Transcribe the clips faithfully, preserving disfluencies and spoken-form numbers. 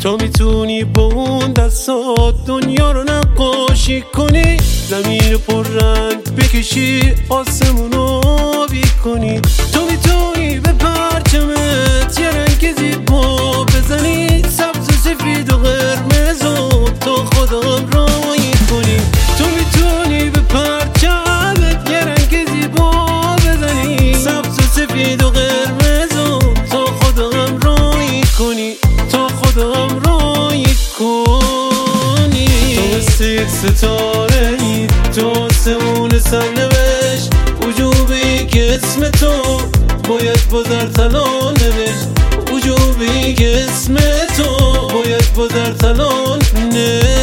تو میتونی با اون دستات دنیا رو نقاشی کنی، زمین رو پر رنگ بکشی، آسمون رو آبی کنی. تو میتونی به پرچمت یه رنگ زیبا بزنی، سبز و سفید و قرمز و تو خودم رایی کنی. تو میتونی به پرچمت یه رنگ زیبا بزنی، سبز و سفید و قرمز و تو خودم رایی کنی، تو خودم رایی کنی. تو مثل یک ستاره ای، تو آسمون سرنوشت، وجوبی که اسم تو باید با در تلال نوشت، وجوبی که اسم تو باید با در تلال نوشت.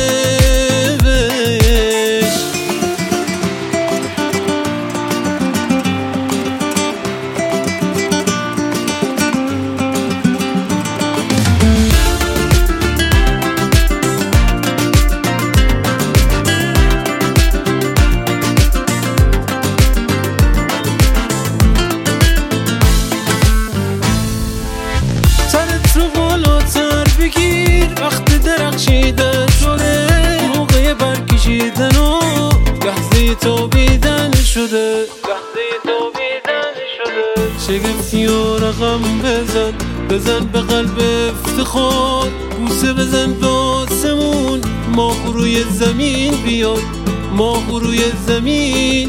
سرت رو بالاتر بگیر وقت درخشیدن شده، موقع برکشیدن و لحظه تابیدن شده، لحظه تابیدن شده. شگفتی و رقم بزن، بزن به قلب افتخار، بوسه بزن به آسمون، ماه روی زمین بیاد، ماه روی زمین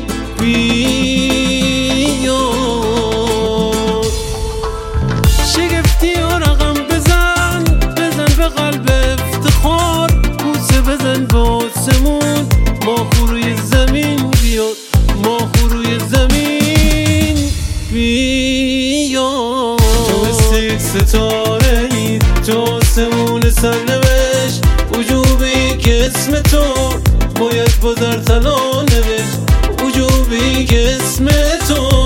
بیاد. شگفتی و رقم بزن، بزن به قلب افتخار، بوسه بزن به آسمون، ماه روی زمین بیاد، ماه روی زمین بیاد. تو مثل یک ستاره ای، تو آسمون سرنوشت، وجوبی که اسم تو باید با در تلال نوشت، وجوبی که اسم تو